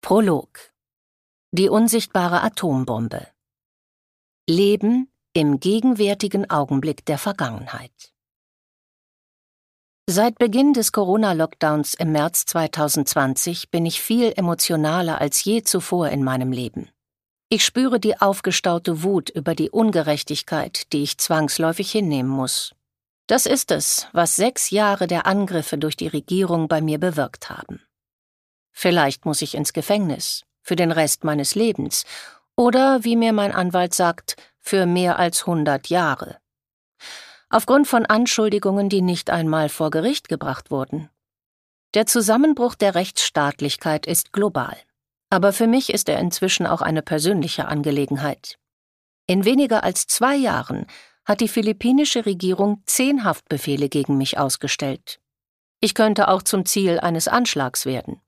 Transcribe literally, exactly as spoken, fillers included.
Prolog. Die unsichtbare Atombombe. Leben im gegenwärtigen Augenblick der Vergangenheit. Seit Beginn des Corona-Lockdowns im März zweitausendzwanzig bin ich viel emotionaler als je zuvor in meinem Leben. Ich spüre die aufgestaute Wut über die Ungerechtigkeit, die ich zwangsläufig hinnehmen muss. Das ist es, was sechs Jahre der Angriffe durch die Regierung bei mir bewirkt haben. Vielleicht muss ich ins Gefängnis, für den Rest meines Lebens, oder, wie mir mein Anwalt sagt, für mehr als hundert Jahre. Aufgrund von Anschuldigungen, die nicht einmal vor Gericht gebracht wurden. Der Zusammenbruch der Rechtsstaatlichkeit ist global. Aber für mich ist er inzwischen auch eine persönliche Angelegenheit. In weniger als zwei Jahren hat die philippinische Regierung zehn Haftbefehle gegen mich ausgestellt. Ich könnte auch zum Ziel eines Anschlags werden.